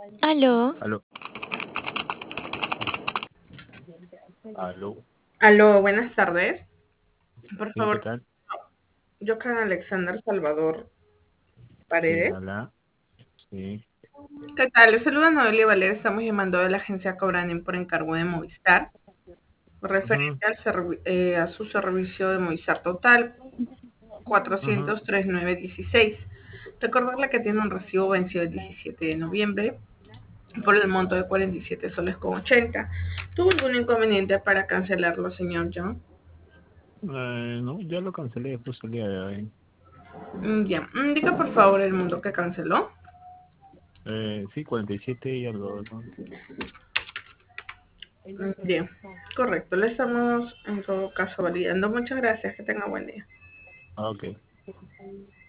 Aló, Aló, aló. Aló, buenas tardes. Por Sí, ¿qué favor, tal? yo con Alexander Salvador Sí, Paredes. hola. Sí. ¿Qué tal? Les saluda Noelia Valer. Estamos llamando de la agencia Cobranen por encargo de Movistar, Ujú, referente a su servicio de Movistar Total ujú. 400-3916. Recordarle que tiene un recibo vencido el 17 de noviembre por el monto de 47 soles con 80. ¿Tuvo algún inconveniente para cancelarlo, señor John? No, ya lo cancelé justo el día de hoy. Ya, indica por favor el monto que canceló. Sí, 47 y algo, ¿no? Bien, correcto. Le estamos en todo caso validando. Muchas gracias. Que tenga buen día. Ah, ok.